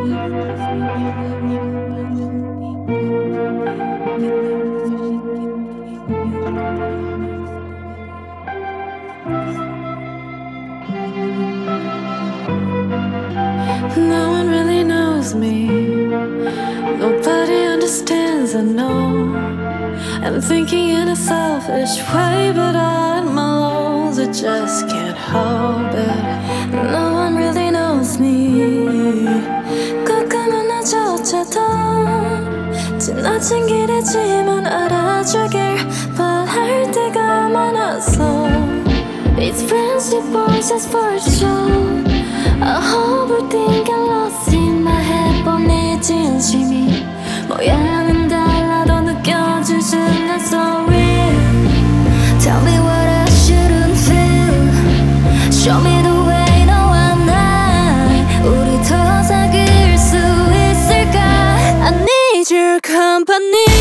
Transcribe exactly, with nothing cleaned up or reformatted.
No one really knows me. Nobody understands, I know. I'm thinking in a selfish way, but at my lows I just can't help it. No one really knows me. 가끔은 나조차도 지나친 길이지만 알아주길 바랄 때가 많았어. It's friendship or just for show. I hope everything get lost in my head. 뻔해 진심이 모양은 달라도 느껴질 순간 so real. Tell me what I shouldn't feel. Show me the way 너와 나 우리 더 사귈 수 있을까. I need your company.